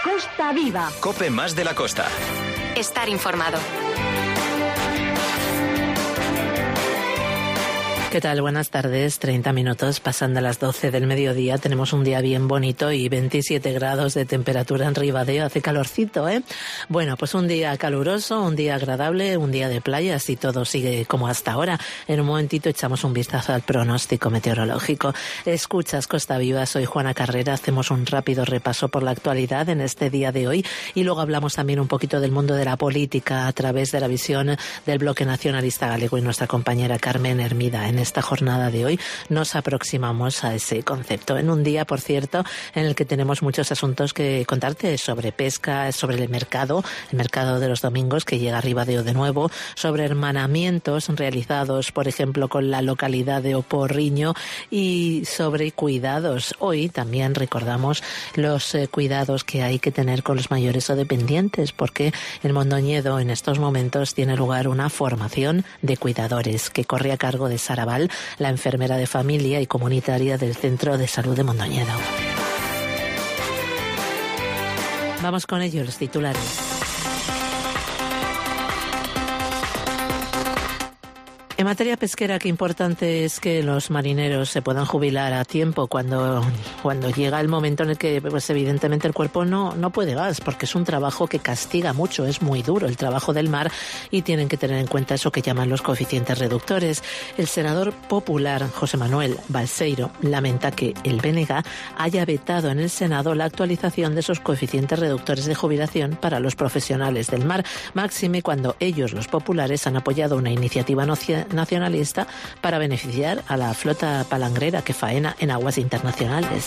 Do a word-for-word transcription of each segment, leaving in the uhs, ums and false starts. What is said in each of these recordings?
Costa Viva. COPE más de la costa. Estar informado. ¿Qué tal? Buenas tardes. treinta minutos pasando las doce del mediodía. Tenemos un día bien bonito y veintisiete grados de temperatura en Ribadeo. Hace calorcito, ¿eh? Bueno, pues un día caluroso, un día agradable, un día de playas y todo sigue como hasta ahora. En un momentito echamos un vistazo al pronóstico meteorológico. Escuchas Costa Viva, soy Juana Carrera. Hacemos un rápido repaso por la actualidad en este día de hoy y luego hablamos también un poquito del mundo de la política a través de la visión del Bloque Nacionalista Galego y nuestra compañera Carmen Hermida. En esta jornada de hoy nos aproximamos a ese concepto. En un día, por cierto, en el que tenemos muchos asuntos que contarte sobre pesca, sobre el mercado, el mercado de los domingos que llega a Ribadeo de nuevo, sobre hermanamientos realizados, por ejemplo, con la localidad de Oporriño y sobre cuidados. Hoy también recordamos los eh, cuidados que hay que tener con los mayores o dependientes, porque en Mondoñedo en estos momentos tiene lugar una formación de cuidadores que corre a cargo de Sara Val, la enfermera de familia y comunitaria del Centro de Salud de Mondoñedo. Vamos con ello, los titulares. En materia pesquera, qué importante es que los marineros se puedan jubilar a tiempo cuando, cuando llega el momento en el que, pues evidentemente, el cuerpo no, no puede más, porque es un trabajo que castiga mucho, es muy duro el trabajo del mar y tienen que tener en cuenta eso que llaman los coeficientes reductores. El senador popular José Manuel Balseiro lamenta que el B N G haya vetado en el Senado la actualización de esos coeficientes reductores de jubilación para los profesionales del mar, máxime cuando ellos, los populares, han apoyado una iniciativa nacionalista para beneficiar a la flota palangrera que faena en aguas internacionales.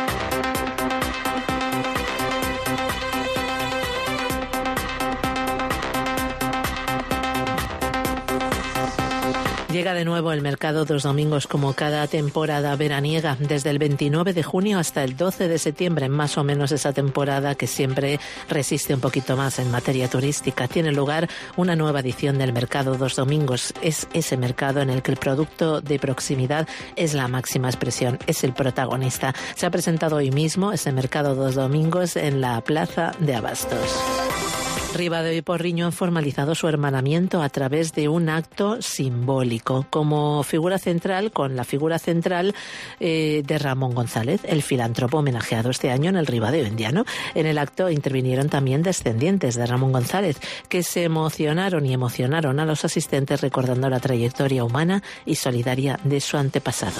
Llega de nuevo el mercado de los domingos como cada temporada veraniega, desde el veintinueve de junio hasta el doce de septiembre, más o menos esa temporada que siempre resiste un poquito más en materia turística. Tiene lugar una nueva edición del mercado de los domingos. Es ese mercado en el que el producto de proximidad es la máxima expresión, es el protagonista. Se ha presentado hoy mismo ese mercado de los domingos en la Plaza de Abastos. Ribadeo y Porriño han formalizado su hermanamiento a través de un acto simbólico, como figura central, con la figura central eh, de Ramón González, el filántropo homenajeado este año en el Ribadeo indiano. En el acto intervinieron también descendientes de Ramón González, que se emocionaron y emocionaron a los asistentes recordando la trayectoria humana y solidaria de su antepasado.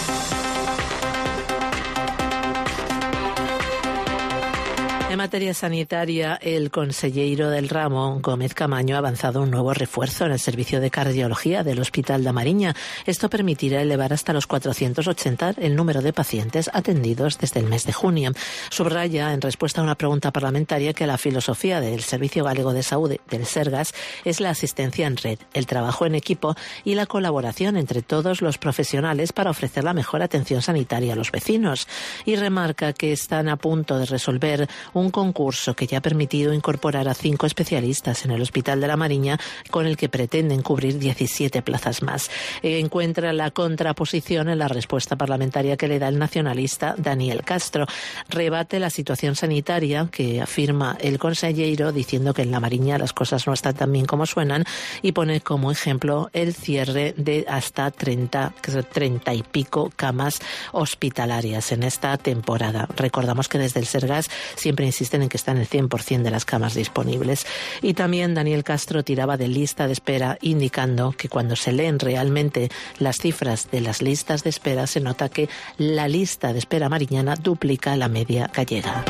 En materia sanitaria, el conselleiro del ramo, Gómez Camaño, ha avanzado un nuevo refuerzo en el servicio de cardiología del Hospital da Mariña. Esto permitirá elevar hasta los cuatrocientos ochenta el número de pacientes atendidos desde el mes de junio. Subraya, en respuesta a una pregunta parlamentaria, que la filosofía del Servicio Galego de Saúde, del Sergas, es la asistencia en red, el trabajo en equipo y la colaboración entre todos los profesionales para ofrecer la mejor atención sanitaria a los vecinos. Y remarca que están a punto de resolver un un concurso que ya ha permitido incorporar a cinco especialistas en el Hospital de la Mariña, con el que pretenden cubrir diecisiete plazas más. Encuentra la contraposición en la respuesta parlamentaria que le da el nacionalista Daniel Castro. Rebate la situación sanitaria que afirma el conselleiro, diciendo que en la Mariña las cosas no están tan bien como suenan, y pone como ejemplo el cierre de hasta treinta, treinta y pico camas hospitalarias en esta temporada. Recordamos que desde el Sergas siempre insisten en que están el cien por ciento de las camas disponibles. Y también Daniel Castro tiraba de lista de espera, indicando que cuando se leen realmente las cifras de las listas de espera, se nota que la lista de espera mariñana duplica la media gallega.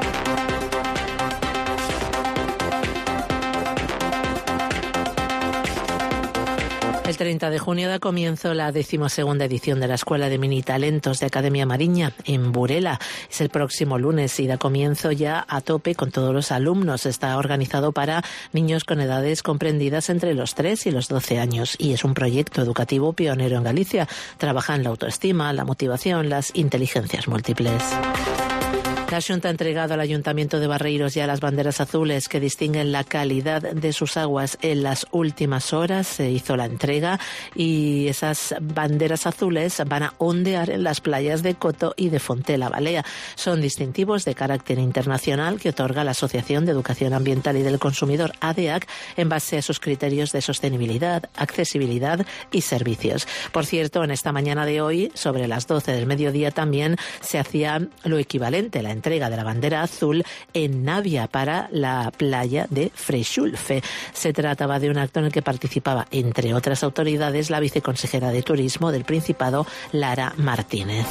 El treinta de junio da comienzo la decimosegunda edición de la Escuela de Mini Talentos de Academia Mariña en Burela. Es el próximo lunes y da comienzo ya a tope con todos los alumnos. Está organizado para niños con edades comprendidas entre los tres y los doce años y es un proyecto educativo pionero en Galicia. Trabaja en la autoestima, la motivación, las inteligencias múltiples. La Xunta ha entregado al Ayuntamiento de Barreiros ya las banderas azules que distinguen la calidad de sus aguas en las últimas horas. Se hizo la entrega y esas banderas azules van a ondear en las playas de Coto y de Fontela Balea. Son distintivos de carácter internacional que otorga la Asociación de Educación Ambiental y del Consumidor, A D E A C, en base a sus criterios de sostenibilidad, accesibilidad y servicios. Por cierto, en esta mañana de hoy, sobre las doce del mediodía, también se hacía lo equivalente, la entrega de la bandera azul en Navia para la playa de Freixulfe. Se trataba de un acto en el que participaba, entre otras autoridades, la viceconsejera de Turismo del Principado, Lara Martínez.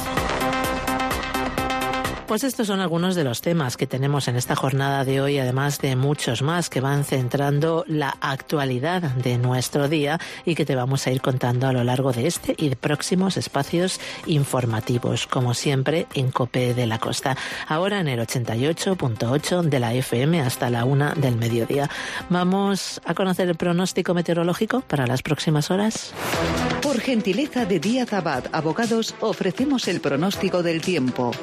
Pues estos son algunos de los temas que tenemos en esta jornada de hoy, además de muchos más que van centrando la actualidad de nuestro día y que te vamos a ir contando a lo largo de este y de próximos espacios informativos, como siempre en COPE de la Costa. Ahora en el ochenta y ocho punto ocho de la F M hasta la una del mediodía. Vamos a conocer el pronóstico meteorológico para las próximas horas. Por gentileza de Díaz Abad Abogados, ofrecemos el pronóstico del tiempo.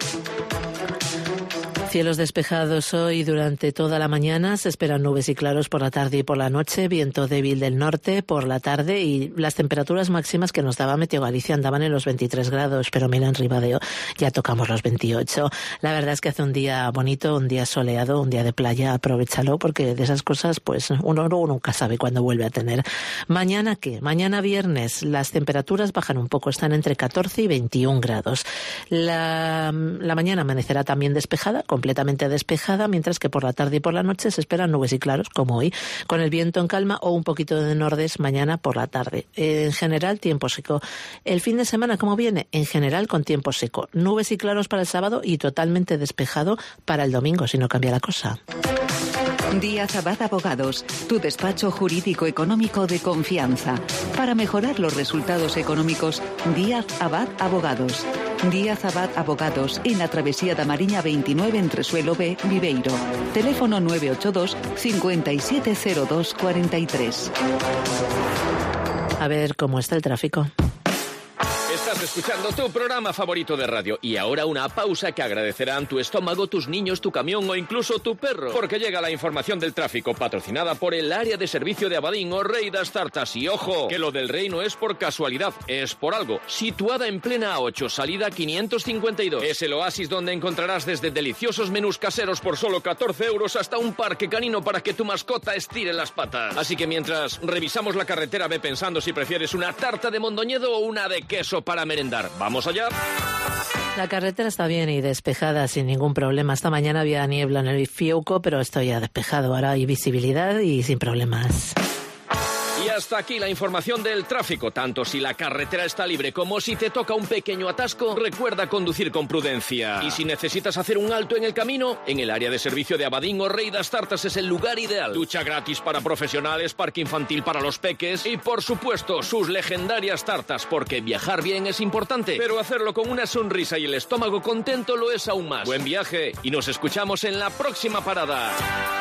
Cielos despejados hoy durante toda la mañana, se esperan nubes y claros por la tarde y por la noche, viento débil del norte por la tarde y las temperaturas máximas que nos daba Meteo Galicia andaban en los veintitrés grados, pero mira, en Ribadeo ya tocamos los veintiocho. La verdad es que hace un día bonito, un día soleado, un día de playa, aprovéchalo porque de esas cosas pues uno nunca sabe cuándo vuelve a tener. ¿Mañana qué? Mañana viernes las temperaturas bajan un poco, están entre catorce y veintiún grados. La, la mañana amanecerá también despejada, con completamente despejada, mientras que por la tarde y por la noche se esperan nubes y claros, como hoy, con el viento en calma o un poquito de nordés mañana por la tarde. En general, tiempo seco. El fin de semana, ¿cómo viene? En general, con tiempo seco. Nubes y claros para el sábado y totalmente despejado para el domingo, si no cambia la cosa. Díaz Abad Abogados, tu despacho jurídico económico de confianza. Para mejorar los resultados económicos, Díaz Abad Abogados. Díaz Abad Abogados, en la Travesía da Mariña veintinueve, entre Suelo B, Viveiro. Teléfono nueve ocho dos, cinco siete cero dos cuatro tres. A ver cómo está el tráfico. Estás escuchando tu programa favorito de radio y ahora una pausa que agradecerán tu estómago, tus niños, tu camión o incluso tu perro, porque llega la información del tráfico patrocinada por el área de servicio de Abadín o Rey das Tartas. Y ojo, que lo del Rey no es por casualidad, es por algo. Situada en plena A ocho, salida quinientos cincuenta y dos. Es el oasis donde encontrarás desde deliciosos menús caseros por solo catorce euros hasta un parque canino para que tu mascota estire las patas. Así que mientras revisamos la carretera, ve pensando si prefieres una tarta de Mondoñedo o una de queso para merendar. ¿Vamos allá? La carretera está bien y despejada sin ningún problema. Esta mañana había niebla en el Fiuco, pero esto ya despejado. Ahora hay visibilidad y sin problemas. Y hasta aquí la información del tráfico. Tanto si la carretera está libre como si te toca un pequeño atasco, recuerda conducir con prudencia. Y si necesitas hacer un alto en el camino, en el área de servicio de Abadín o Rey das Tartas es el lugar ideal. Ducha gratis para profesionales, parque infantil para los peques y, por supuesto, sus legendarias tartas, porque viajar bien es importante, pero hacerlo con una sonrisa y el estómago contento lo es aún más. Buen viaje y nos escuchamos en la próxima parada.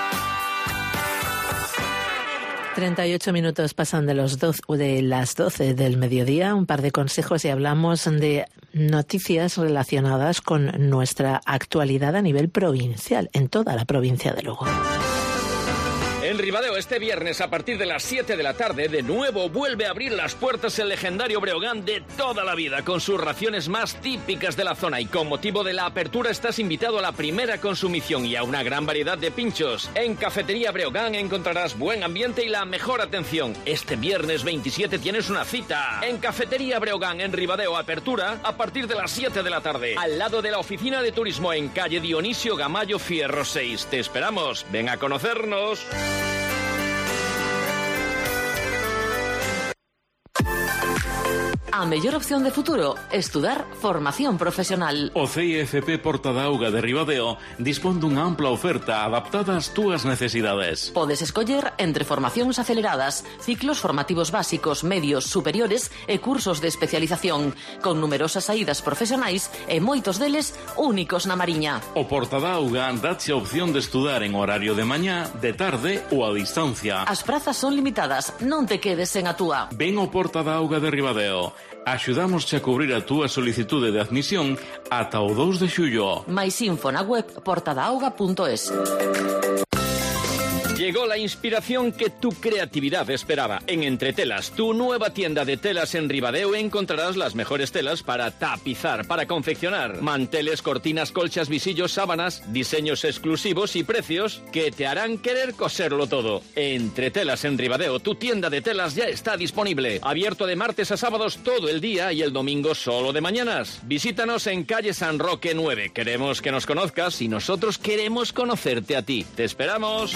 treinta y ocho minutos pasan de, los doce, de las doce del mediodía. Un par de consejos y hablamos de noticias relacionadas con nuestra actualidad a nivel provincial, en toda la provincia de Lugo. En Ribadeo, este viernes a partir de las siete de la tarde, de nuevo vuelve a abrir las puertas el legendario Breogán de toda la vida, con sus raciones más típicas de la zona. Y con motivo de la apertura estás invitado a la primera consumición y a una gran variedad de pinchos. En Cafetería Breogán encontrarás buen ambiente y la mejor atención. Este viernes veintisiete tienes una cita. En Cafetería Breogán, en Ribadeo, apertura a partir de las siete de la tarde, al lado de la oficina de turismo en calle Dionisio Gamayo Fierro seis. Te esperamos. Ven a conocernos. A mellor opción de futuro, estudar formación profesional. O C I F P Porta da Auga de Ribadeo dispón dunha ampla oferta adaptada ás túas necesidades. Podes escoller entre formacións aceleradas, ciclos formativos básicos, medios, superiores e cursos de especialización, con numerosas saídas profesionais e moitos deles únicos na Mariña. O Porta da Auga dache a opción de estudar en horario de mañá, de tarde ou a distancia. As prazas son limitadas, non te quedes sen a túa. Ven ao Porta da Auga de Ribadeo. Axudámosche a cubrir a túa solicitude de admisión ata o dous de xullo. Máis info na web portadaauga punto es. Llegó la inspiración que tu creatividad esperaba. En Entretelas, tu nueva tienda de telas en Ribadeo, encontrarás las mejores telas para tapizar, para confeccionar. Manteles, cortinas, colchas, visillos, sábanas, diseños exclusivos y precios que te harán querer coserlo todo. Entretelas en Ribadeo, tu tienda de telas ya está disponible. Abierto de martes a sábados todo el día y el domingo solo de mañanas. Visítanos en calle San Roque nueve. Queremos que nos conozcas y nosotros queremos conocerte a ti. ¡Te esperamos!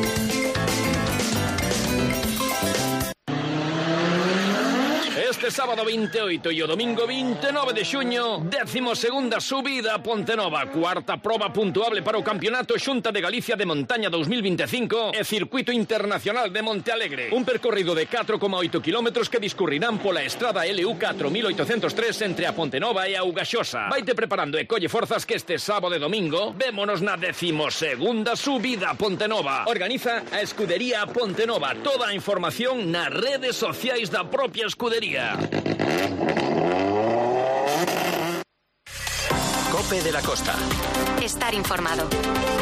Este sábado veintiocho e o domingo veintinueve de xuño, décimo segunda subida a Pontenova, cuarta proba puntuable para o Campeonato Xunta de Galicia de Montaña dos mil veinticinco e Circuito Internacional de Monte Alegre. Un percorrido de catro coma oito kilómetros que discurrirán pola estrada L U catro mil oitocentos tres entre a Pontenova e a Augaxosa. Vaite preparando e colle forzas que este sábado e domingo vémonos na décimo segunda subida a Pontenova. Organiza a Escudería Pontenova. Toda a información nas redes sociais da propia escudería. Cope de la Costa. Estar informado.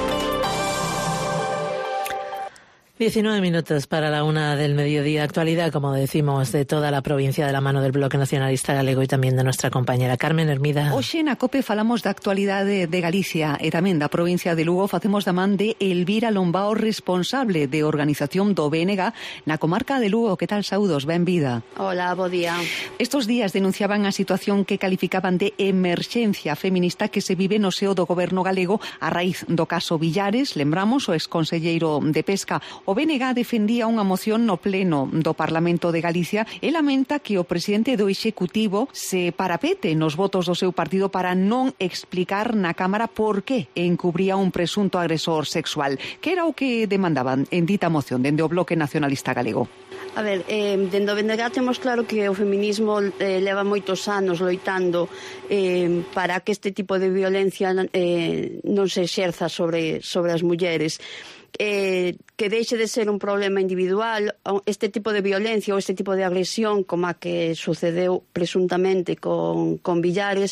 diecinueve minutos para la una del mediodía. Actualidad, como decimos, de toda la provincia de la mano del Bloque Nacionalista Galego y también de nuestra compañera Carmen Hermida. Hoxe na COPE falamos da actualidade de Galicia e tamén da provincia de Lugo. Facemos da man de Elvira Lombao, responsable de organización do B N G na comarca de Lugo. Que tal, saúdos? Benvida. Hola, bo día. Estos días denunciaban a situación que calificaban de emerxencia feminista que se vive no seo do goberno galego a raíz do caso Villares. Lembramos, o exconselleiro de Pesca. O B N G defendía unha moción no pleno do Parlamento de Galicia e lamenta que o presidente do Executivo se parapete nos votos do seu partido para non explicar na Cámara por que encubría un presunto agresor sexual. Que era o que demandaban en dita moción dende o Bloque Nacionalista Galego? A ver, eh, dende o B N G temos claro que o feminismo eh, leva moitos anos loitando eh, para que este tipo de violencia eh, non se exerza sobre, sobre as mulleres. Eh, que deixe de ser un problema individual, este tipo de violencia ou este tipo de agresión como a que sucedeu presuntamente con, con Villares,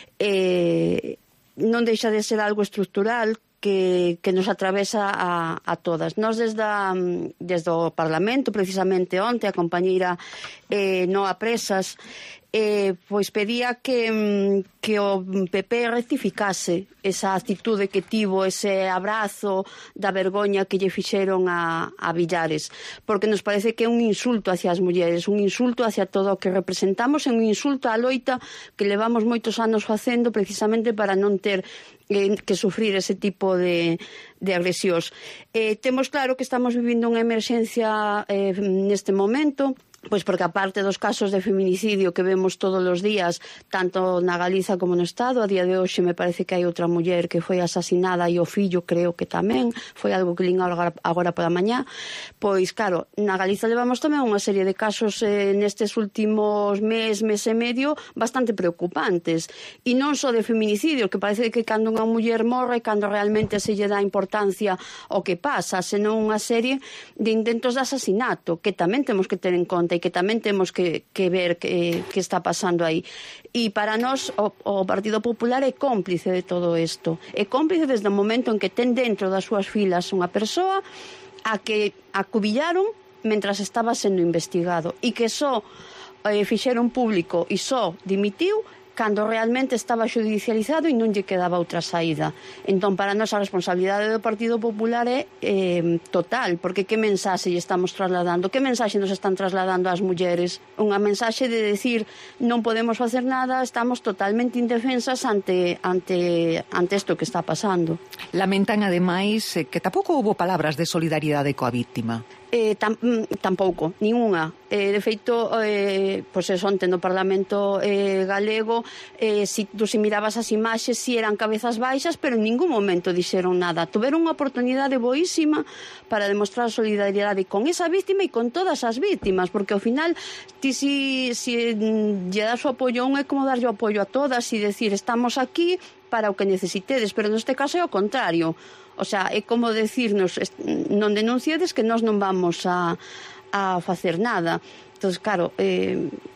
eh, non deixa de ser algo estructural que, que nos atravesa a, a todas. Nós desde, a, desde o Parlamento, precisamente onte, a compañeira eh, Noa Presas Eh, pois pedía que, que o P P rectificase esa actitude que tivo, ese abrazo da vergoña que lle fixeron a, a Villares, porque nos parece que é un insulto hacia as mulleres, un insulto hacia todo o que representamos, e un insulto á loita que levamos moitos anos facendo precisamente para non ter eh, que sufrir ese tipo de, de agresións. Eh, temos claro que estamos vivindo unha emerxencia eh, neste momento, pois porque aparte dos casos de feminicidio que vemos todos os días, tanto na Galiza como no Estado, a día de hoxe me parece que hai outra muller que foi asasinada e o fillo creo que tamén, foi algo que lín agora, agora pola mañá, pois claro, na Galiza levamos tamén unha serie de casos eh, nestes últimos mes, mes e medio, bastante preocupantes, e non só de feminicidio, que parece que cando unha muller morre, cando realmente se lle dá importancia ao que pasa, senón unha serie de intentos de asasinato, que tamén temos que ter en conta e que tamén temos que, que ver que, que está pasando aí. E para nós o, o Partido Popular é cómplice de todo isto. É cómplice desde o momento en que ten dentro das súas filas unha persoa a que acubillaron mentras estaba sendo investigado e que só eh, fixeron público e só dimitiu cando realmente estaba xudicializado e non lle quedaba outra saída. Entón, para nós a responsabilidade do Partido Popular é eh, total, porque que mensaxe lle estamos trasladando? Que mensaxe nos están trasladando ás mulleres? Unha mensaxe de decir non podemos facer nada, estamos totalmente indefensas ante ante ante isto que está pasando. Lamentan, ademais, que tampouco houbo palabras de solidariedade coa víctima. Eh, tam, tampouco, ninguna. Eh, de feito, eh, pois es onte no Parlamento eh, galego, eh, si tú si mirabas as imaxes, si eran cabezas baixas, pero en ningún momento dixeron nada. Tuveron unha oportunidade boísima para demostrar solidariedade con esa víctima e con todas as víctimas, porque ao final, ti si, si lle das o apoio a un é como darlle o apoio a todas e decir, estamos aquí para o que necesitedes, pero neste caso é o contrario. O sea, é como decirnos, non denunciedes que nós non vamos a, a facer nada. Entón, claro, eh,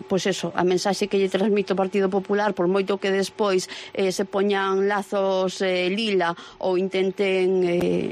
pois eso, a mensaxe que lle transmite o Partido Popular, por moito que despois eh, se poñan lazos eh, lila ou intenten eh,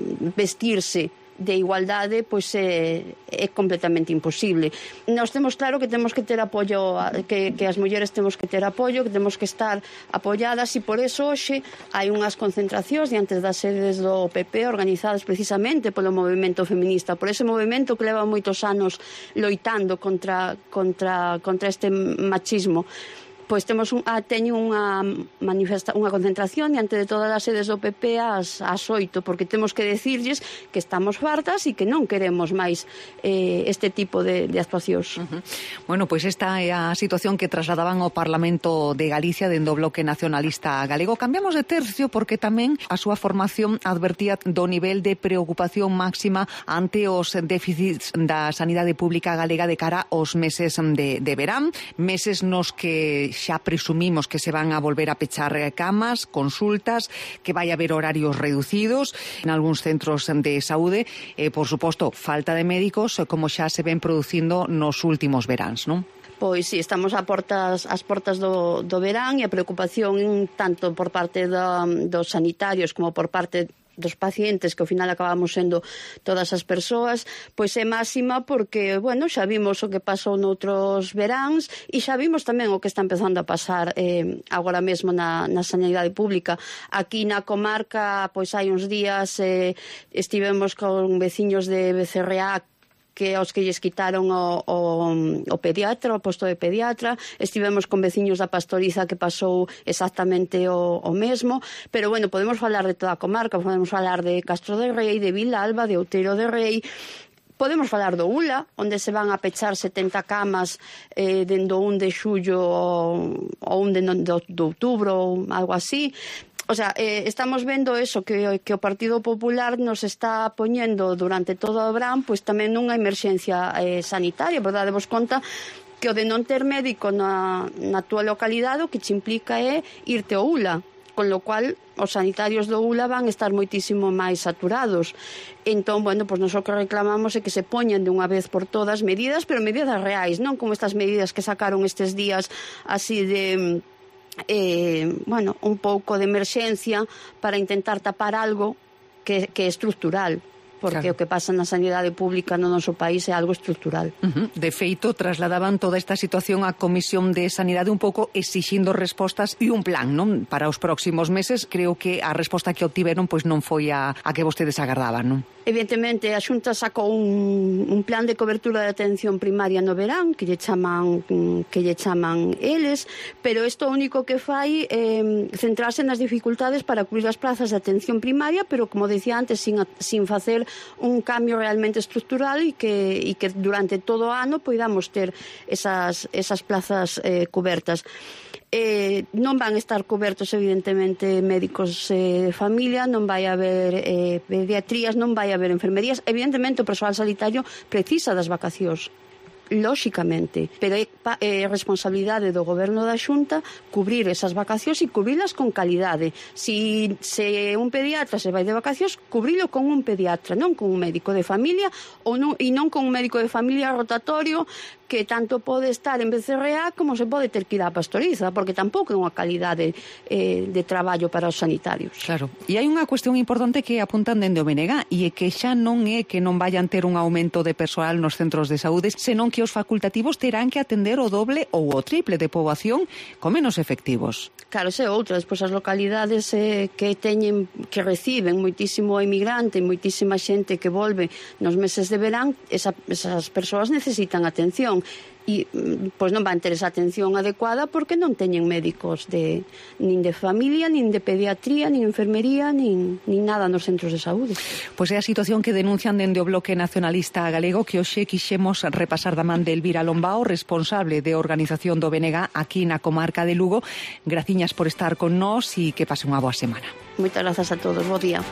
vestirse de igualdade, pois é, é completamente imposible. Nós temos claro que temos que ter apoio, que, que as mulleres temos que ter apoio, que temos que estar apoiadas, e por eso hoxe hai unhas concentracións diante das sedes do P P organizadas precisamente polo movimento feminista, por ese movimento que leva moitos anos loitando contra, contra, contra este machismo. Pois temos un, ah, teño unha manifesta, unha concentración diante de todas as sedes do P P ás, ás oito, porque temos que decirlles que estamos fartas e que non queremos máis eh, este tipo de, de actuacións. Uh-huh. Bueno, pois esta é a situación que trasladaban ao Parlamento de Galicia dende o Bloque Nacionalista Galego. Cambiamos de tercio porque tamén a súa formación advertía do nivel de preocupación máxima ante os déficits da sanidade pública galega de cara aos meses de, de verán, meses nos que xa presumimos que se van a volver a pechar camas, consultas, que vai haber horarios reducidos en algúns centros de saúde, e, por suposto, falta de médicos, como xa se ven producindo nos últimos veráns, non? Pois sí, estamos a portas, as portas do, do verán, e a preocupación tanto por parte do, dos sanitarios como por parte dos pacientes, que ao final acabamos sendo todas as persoas, pois é máxima porque, bueno, xa vimos o que pasou noutros veráns e xa vimos tamén o que está empezando a pasar eh, agora mesmo na, na sanidade pública. Aquí na comarca, pois hai uns días eh, estivemos con veciños de B C R A que aos que lles quitaron o, o, o pediatra, o posto de pediatra, estivemos con veciños da Pastoriza que pasou exactamente o, o mesmo, pero bueno, podemos falar de toda a comarca, podemos falar de Castro de Rei, de Vilalba, de Outeiro de Rei, podemos falar do U L A, onde se van a pechar setenta camas eh, dendo un de xullo ou un de, de, de outubro ou algo así. O sea, eh, estamos vendo eso, que, que o Partido Popular nos está poñendo durante todo o verán, pois tamén nunha emerxencia eh, sanitaria, verdade? Vos conta que o de non ter médico na, na túa localidade o que te implica é irte ao U L A, con lo cual os sanitarios do U L A van estar moitísimo máis saturados. Entón, bueno, pois nos o que reclamamos é que se poñan de unha vez por todas medidas, pero medidas reais, non como estas medidas que sacaron estes días así de... Eh, bueno, un pouco de emerxencia para intentar tapar algo que, que é estructural, porque claro, o que pasa na sanidade pública no noso país é algo estructural. Uh-huh. De feito, trasladaban toda esta situación á Comisión de Sanidade un pouco exixindo respostas e un plan, non? Para os próximos meses. Creo que a resposta que obtiveron pois non foi a, a que vostedes agardaban, non? Evidentemente, a Xunta sacou un, un plan de cobertura de atención primaria no verán, que lle chaman, que lle chaman eles, pero isto único que fai é eh, centrarse nas dificultades para cubrir as plazas de atención primaria, pero, como decía antes, sin, sin facer un cambio realmente estructural e que, e que durante todo o ano podamos ter esas, esas plazas eh, cobertas. Eh, non van estar cobertos evidentemente médicos eh, de familia, non vai haber eh, pediatrías, non vai haber enfermerías. Evidentemente o persoal sanitario precisa das vacacións, lóxicamente, pero é, é responsabilidade do goberno da Xunta cubrir esas vacacións e cubrirlas con calidade. Si se un pediatra se vai de vacacións, cubrilo con un pediatra, non con un médico de familia, ou non, e non con un médico de familia rotatorio que tanto pode estar en B C R A como se pode ter que ir á Pastoriza, porque tampouco é unha calidade eh, de traballo para os sanitarios. Claro, e hai unha cuestión importante que apuntan dende o B N G e é que xa non é que non vayan ter un aumento de persoal nos centros de saúde, senón que os facultativos terán que atender o doble ou o triple de poboación con menos efectivos. Claro, se outra, despois as localidades eh, que teñen, que reciben moitísimo emigrante, moitísima xente que volve nos meses de verán, esa, esas persoas necesitan atención e pois non van ter esa atención adecuada porque non teñen médicos de, nin de familia, nin de pediatría, nin enfermería, nin, nin nada nos centros de saúde. Pois é a situación que denuncian dende o Bloque Nacionalista Galego, que hoxe quixemos repasar da man de Elvira Lombao, responsable de organización do B N G aquí na comarca de Lugo. Graciñas por estar con nós e que pase unha boa semana. Moitas grazas a todos, bo día.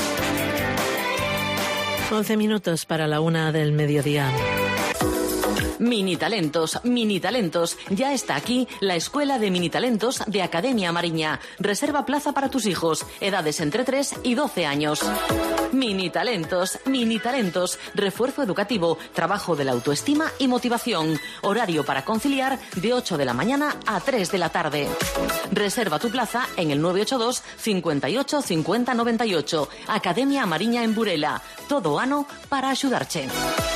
once minutos para la una del mediodía. Mini Talentos, Mini Talentos. Ya está aquí la Escuela de Mini Talentos de Academia Mariña. Reserva plaza para tus hijos, edades entre tres y doce años. Mini Talentos, Mini Talentos. Refuerzo educativo, trabajo de la autoestima y motivación. Horario para conciliar de ocho de la mañana a tres de la tarde. Reserva tu plaza en el nueve ocho dos, cincuenta y ocho, cincuenta, noventa y ocho. Academia Mariña en Burela. Todo ano para axudarche.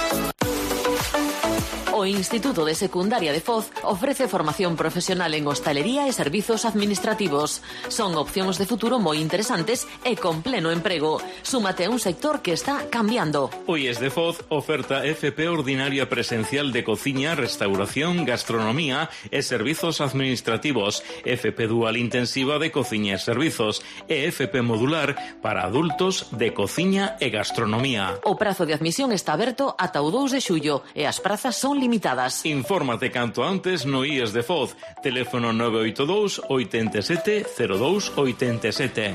O Instituto de Secundaria de Foz ofrece formación profesional en hostalería e servizos administrativos. Son opcións de futuro moi interesantes e con pleno emprego. Súmate a un sector que está cambiando. O I E S de Foz oferta F P ordinaria presencial de cociña, restauración, gastronomía e servizos administrativos, F P dual intensiva de cociña e servizos e F P modular para adultos de cociña e gastronomía. O prazo de admisión está aberto ata o dous de xullo e as prazas son limitadas. Infórmate canto antes no I E S de Foz. Teléfono nueve ocho dos, oito sete, cero dos oito sete.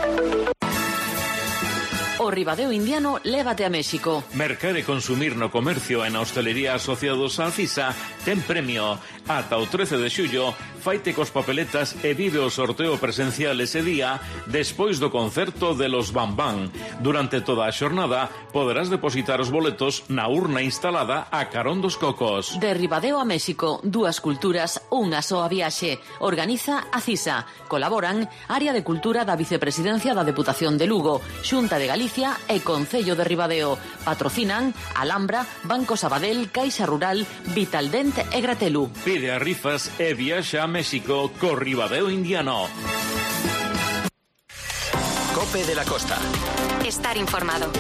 O Ribadeo Indiano lévate a México. Mercar e consumir no comercio e na hostelería asociados á CISA ten premio. Ata o trece de xullo, faite cos papeletas e vive o sorteo presencial ese día despois do concerto de los Bam Bam. Durante toda a xornada poderás depositar os boletos na urna instalada a carón dos cocos. De Ribadeo a México, dúas culturas, unha soa viaxe. Organiza a CISA. Colaboran Área de Cultura da Vicepresidencia da Deputación de Lugo, Xunta de Galicia e Concello de Ribadeo. Patrocinan Alhambra, Banco Sabadell, Caixa Rural, Vitaldent e Gratelu. Pide a rifas e viaxa a México co Ribadeo Indiano. Cope de la Costa. Estar informado.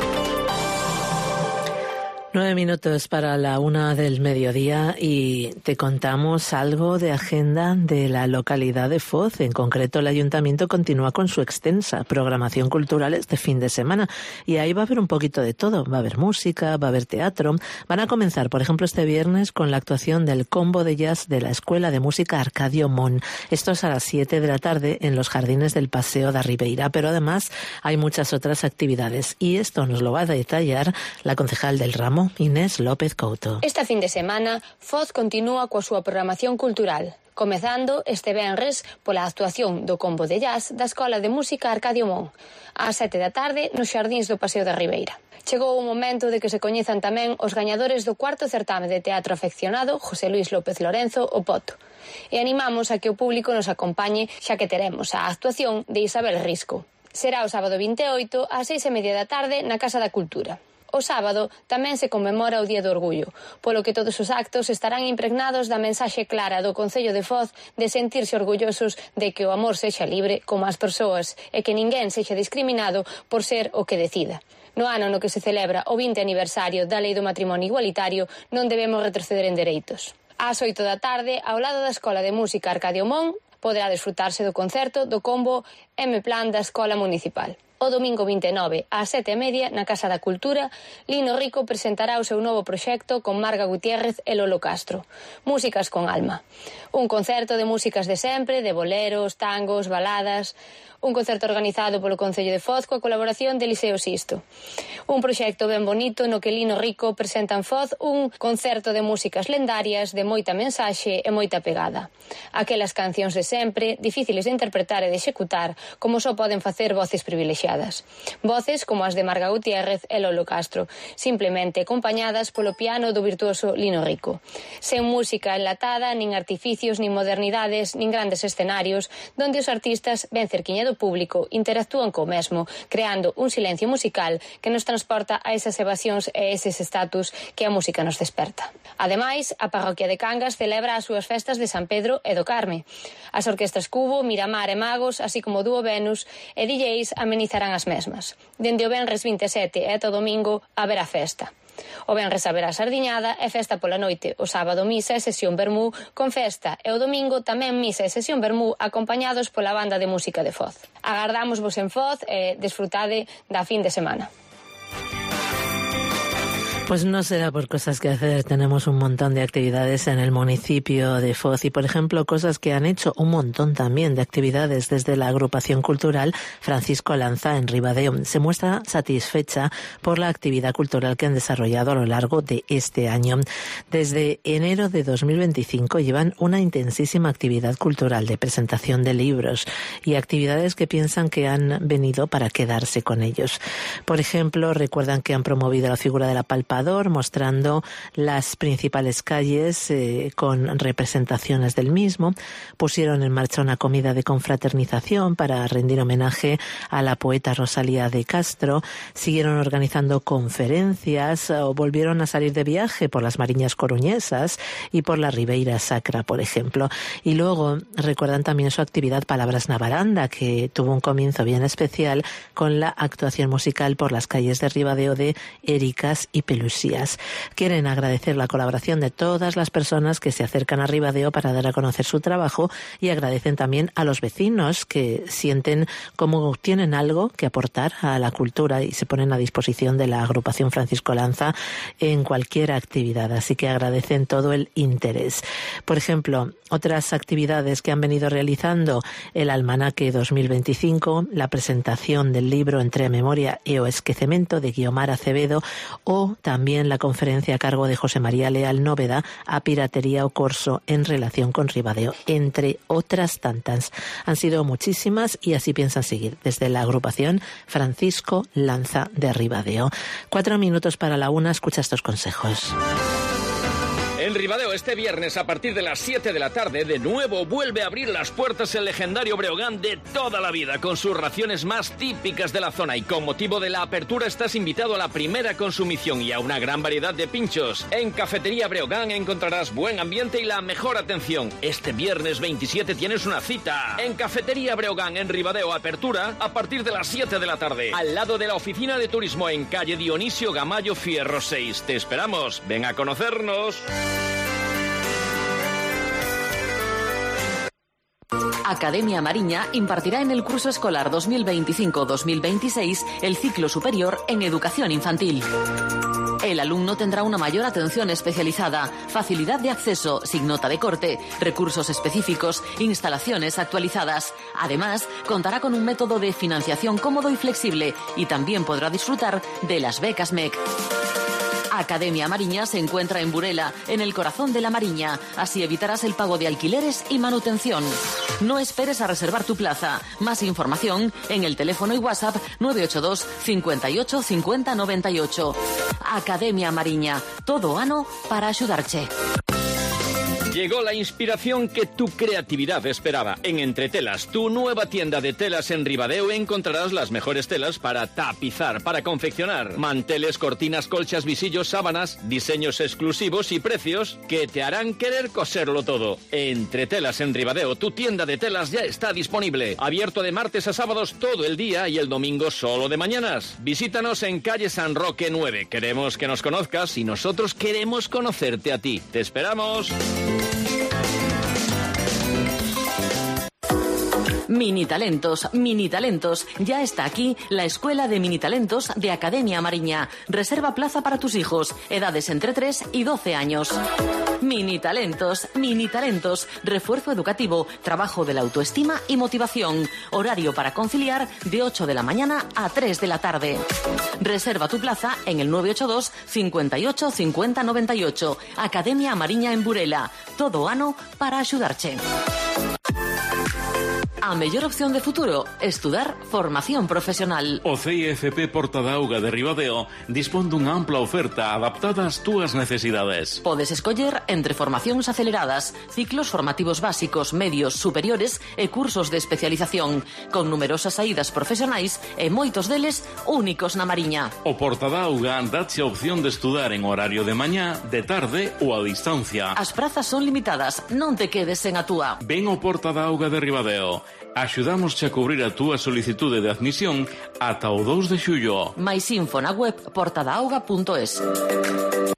Nueve minutos para la una del mediodía y te contamos algo de agenda de la localidad de Foz. En concreto, el ayuntamiento continúa con su extensa programación cultural este fin de semana y ahí va a haber un poquito de todo. Va a haber música, va a haber teatro. Van a comenzar, por ejemplo, este viernes con la actuación del combo de jazz de la Escuela de Música Arcadio Mon. Esto es a las siete de la tarde en los jardines del Paseo da Ribeira, pero además hay muchas otras actividades y esto nos lo va a detallar la concejal del ramo, Inés López Couto. Esta fin de semana, Foz continúa coa súa programación cultural, comezando este venres pola actuación do combo de jazz da Escola de Música Arcadio Mon, ás sete da tarde nos xardíns do Paseo da Ribeira. Chegou o momento de que se coñezan tamén os gañadores do cuarto certame de teatro afeccionado José Luis López Lorenzo, o Poto. E animamos a que o público nos acompañe, xa que teremos a actuación de Isabel Risco. Será o sábado vinte e oito ás seis e media da tarde na Casa da Cultura. O sábado tamén se conmemora o Día do Orgullo, polo que todos os actos estarán impregnados da mensaxe clara do Concello de Foz de sentirse orgullosos de que o amor sexa libre como as persoas e que ninguén sexa discriminado por ser o que decida. No ano no que se celebra o vinte aniversario da Lei do Matrimonio Igualitario non debemos retroceder en dereitos. Ás oito da tarde, ao lado da Escola de Música Arcadio Mon, poderá desfrutarse do concerto do combo M-Plan da Escola Municipal. O domingo vinte e nove, ás sete e media, na Casa da Cultura, Lino Rico presentará o seu novo proxecto con Marga Gutiérrez e Lolo Castro. Músicas con alma. Un concerto de músicas de sempre, de boleros, tangos, baladas. Un concerto organizado polo Concello de Foz coa colaboración de Liceo Sisto. Un proxecto ben bonito no que Lino Rico presenta en Foz un concerto de músicas lendarias, de moita mensaxe e moita pegada. Aquelas cancións de sempre, difíciles de interpretar e de executar, como só poden facer voces privilexiadas. Voces como as de Marga Gutiérrez e Lolo Castro, simplemente acompañadas polo piano do virtuoso Lino Rico. Sen música enlatada, nin artificios, nin modernidades, nin grandes escenarios, donde os artistas ben cerquiña do público interactúan co mesmo, creando un silencio musical que nos transporta a esas evasións e eses estatus que a música nos desperta. Ademais, a parroquia de Cangas celebra as súas festas de San Pedro e do Carme. As orquestras Cubo, Miramar e Magos, así como Dúo Venus e D Js amenizarán as mesmas. Dende o venres vinte e sete e ata o domingo haberá festa. O venres haberá sardiñada e festa pola noite. O sábado misa e sesión vermú con festa e o domingo tamén misa e sesión vermú acompañados pola banda de música de Foz. Agardámosvos en Foz e desfrutade da fin de semana. Pues no será por cosas que hacer. Tenemos un montón de actividades en el municipio de Foz y, por ejemplo, cosas que han hecho un montón también de actividades desde la agrupación cultural Francisco Lanza en Ribadeo. Se muestra satisfecha por la actividad cultural que han desarrollado a lo largo de este año. Desde enero de dos mil veinticinco llevan una intensísima actividad cultural de presentación de libros y actividades que piensan que han venido para quedarse con ellos. Por ejemplo, recuerdan que han promovido la figura de la palpa mostrando las principales calles eh, con representaciones del mismo. Pusieron en marcha una comida de confraternización para rendir homenaje a la poeta Rosalía de Castro. Siguieron organizando conferencias o volvieron a salir de viaje por las Mariñas coruñesas y por la Ribeira Sacra, por ejemplo. Y luego recuerdan también su actividad Palabras Navaranda, que tuvo un comienzo bien especial con la actuación musical por las calles de Ribadeo de Éricas y Pelusías. Quieren agradecer la colaboración de todas las personas que se acercan a Ribadeo para dar a conocer su trabajo y agradecen también a los vecinos que sienten como tienen algo que aportar a la cultura y se ponen a disposición de la agrupación Francisco Lanza en cualquier actividad. Así que agradecen todo el interés. Por ejemplo, otras actividades que han venido realizando: el Almanaque dos mil veinticinco, la presentación del libro Entre a Memoria e o Esquecemento de Guiomar Acevedo o también la conferencia a cargo de José María Leal Nóveda a Piratería o Corso en relación con Ribadeo, entre otras tantas. Han sido muchísimas y así piensan seguir desde la agrupación Francisco Lanza de Ribadeo. Cuatro minutos para la una, escucha estos consejos. En Ribadeo este viernes a partir de las siete de la tarde de nuevo vuelve a abrir las puertas el legendario Breogán de toda la vida con sus raciones más típicas de la zona y con motivo de la apertura estás invitado a la primera consumición y a una gran variedad de pinchos. En Cafetería Breogán encontrarás buen ambiente y la mejor atención. Este viernes veintisiete tienes una cita en Cafetería Breogán en Ribadeo, apertura a partir de las siete de la tarde al lado de la oficina de turismo en calle Dionisio Gamayo Fierro seis. Te esperamos, ven a conocernos. Academia Mariña impartirá en el curso escolar dos mil veinticinco dos mil veintiséis el ciclo superior en educación infantil. El alumno tendrá una mayor atención especializada, facilidad de acceso, sin nota de corte, recursos específicos, instalaciones actualizadas. Además, contará con un método de financiación cómodo y flexible y también podrá disfrutar de las becas M E C. Academia Mariña se encuentra en Burela, en el corazón de la Mariña. Así evitarás el pago de alquileres y manutención. No esperes a reservar tu plaza. Más información en el teléfono y WhatsApp nueve ocho dos, cincuenta y ocho, cincuenta, noventa y ocho. Academia Mariña. Todo ano para ayudarte. Llegó la inspiración que tu creatividad esperaba. En Entretelas, tu nueva tienda de telas en Ribadeo, encontrarás las mejores telas para tapizar, para confeccionar manteles, cortinas, colchas, visillos, sábanas, diseños exclusivos y precios que te harán querer coserlo todo. Entretelas en Ribadeo, tu tienda de telas ya está disponible. Abierto de martes a sábados todo el día y el domingo solo de mañanas. Visítanos en calle San Roque nueve. Queremos que nos conozcas y nosotros queremos conocerte a ti. ¡Te esperamos! Mini Talentos, Mini Talentos. Ya está aquí la Escuela de Mini Talentos de Academia Mariña. Reserva plaza para tus hijos, edades entre tres y doce años. Mini Talentos, Mini Talentos. Refuerzo educativo, trabajo de la autoestima y motivación. Horario para conciliar de ocho de la mañana a tres de la tarde. Reserva tu plaza en el nueve ocho dos, cincuenta y ocho, cincuenta, noventa y ocho. Academia Mariña en Burela. Todo ano para ayudarte. A mellor opción de futuro, estudar formación profesional. O C I F P Porta da Auga de Ribadeo dispón dunha ampla oferta adaptada ás túas necesidades. Podes escoller entre formacións aceleradas, ciclos formativos básicos, medios, superiores e cursos de especialización, con numerosas saídas profesionais e moitos deles únicos na Mariña. O Porta da Auga dache a opción de estudar en horario de mañá, de tarde ou a distancia. As prazas son limitadas, non te quedes sen a túa. Ven ao Porta da Auga de Ribadeo. Axudámosche a cubrir a túa solicitude de admisión ata o dous de xullo. Mais info na web portadaauga punto es.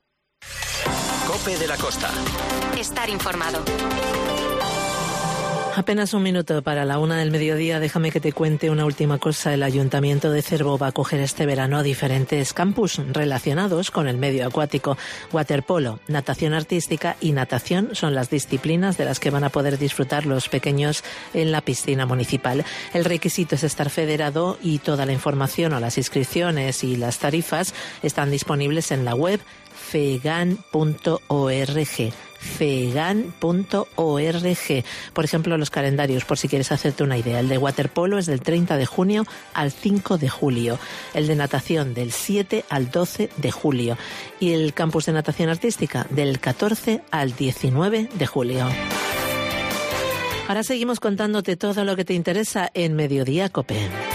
Cope de la Costa. Estar informado. Apenas un minuto para la una del mediodía. Déjame que te cuente una última cosa. El Ayuntamiento de Cervo va a acoger este verano diferentes campus relacionados con el medio acuático. Waterpolo, natación artística y natación son las disciplinas de las que van a poder disfrutar los pequeños en la piscina municipal. El requisito es estar federado y toda la información o las inscripciones y las tarifas están disponibles en la web fegan punto org. fegan punto org. Por ejemplo, los calendarios, por si quieres hacerte una idea. El de waterpolo es del treinta de junio al cinco de julio. El de natación del siete al doce de julio. Y el campus de natación artística del catorce al diecinueve de julio. Ahora seguimos contándote todo lo que te interesa en Mediodía COPE.